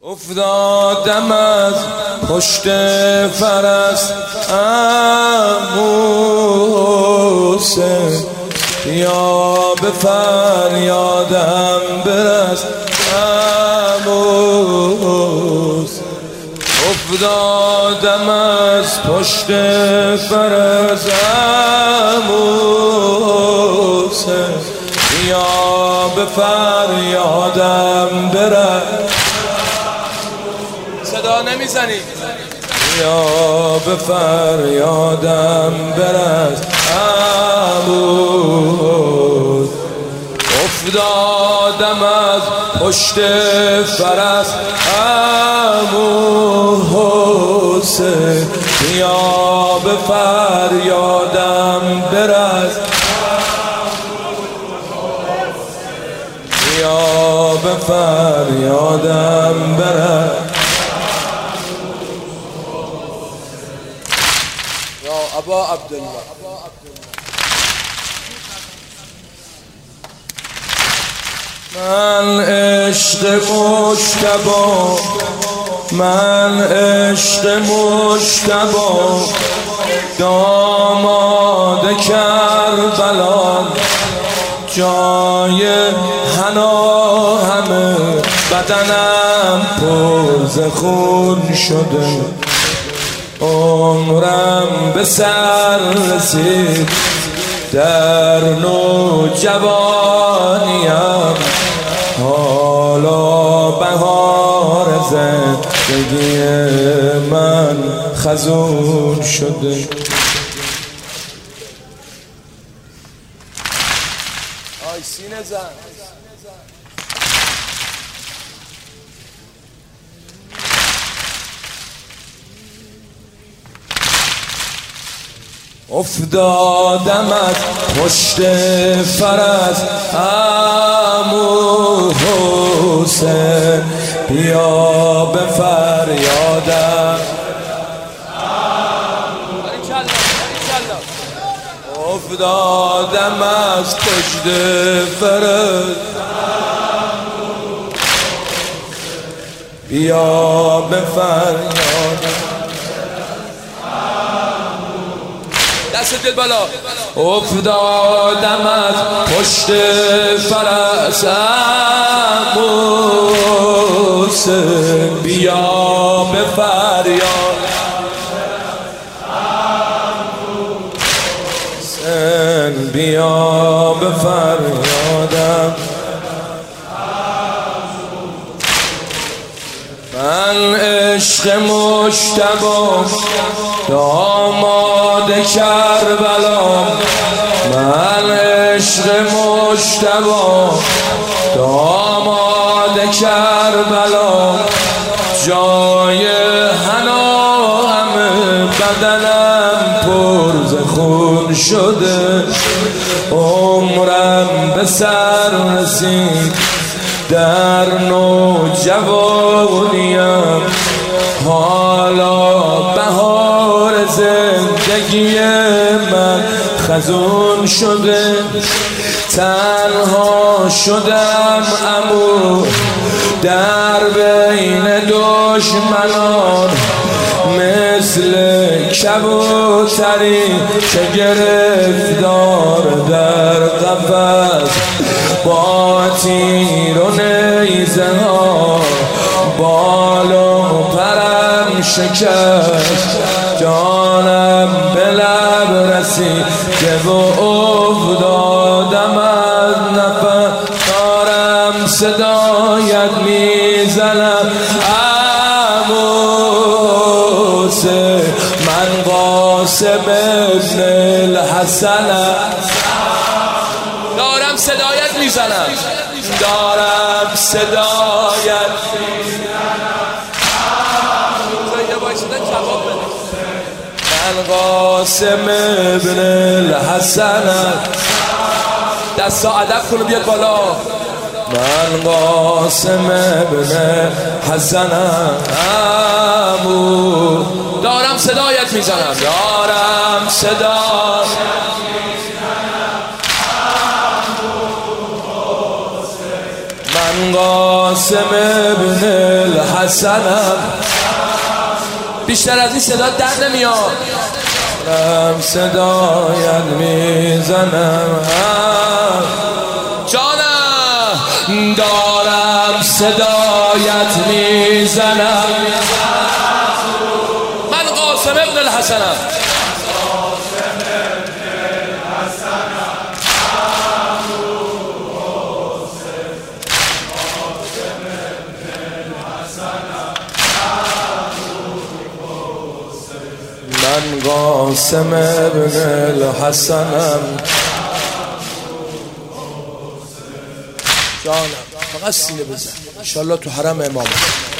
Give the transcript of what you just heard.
افتادم از پشت فرس عمو حسین، یا به فریادم برس عمو حسین. افتادم از پشت فرس عمو حسین، یا به فریادم برس. صدا نمیزنی؟ یا به فریادم برس عمو. افتادم از پشت فرس عمو حسین، یا به فریادم برس. یا به فریادم برس. یا ابا عبدالله. من عشق مجتبی، من عشق مجتبی، داماد کربلا، جای حنا همه بدنم پر ز خون شده، عمرم به سر رسید در نوجوانیم، حالا بهار زندگی من خزون شده. آی سینه زن. افتادم از پشت فرس عمو حسین، بیا به فریادم. افتادم از پشت فرس، بیا به فریادم. دست دل بالا. افتادم از پشت فرس عمو حسین، بیا به فریاد. حسین بیا به فریادم. من عشق مجتبی، داماد کربلا، من عشق مجتبی، داماد کربلا، جای حنا همه بدنم پر ز خون شده، عمرم به سر رسید در نوجوانیم، حالا بهار زندگی من خزون شده. تنها شدم عمو در بین دشمنان، مثل کبوتری که گرفتار در قفس، با تیر و نیزه ها بال و پرم شکست، جانم به لب رسید که افتادم از نفس، دارم صدایت میزنم عمو حسین، من قاسم ابن الحسنم، دارم صدایت میزنم، دارم صدایت من قاسم ابن الحسنم. دستا ادب کنو بیاد بالا. من قاسم ابن حسنم عمو، دارم صدایت میزنم، دارم صدایت میزنم. من من قاسم ابن الحسنم. بیشتر از این صدا در نمیاد. دارم صدایت میزنم جانم، دارم صدایت میزنم. من قاسم ابن الحسنم. من قاسم ابن الحسنم جانم. فقط سینه بزن انشالله تو حرم امام.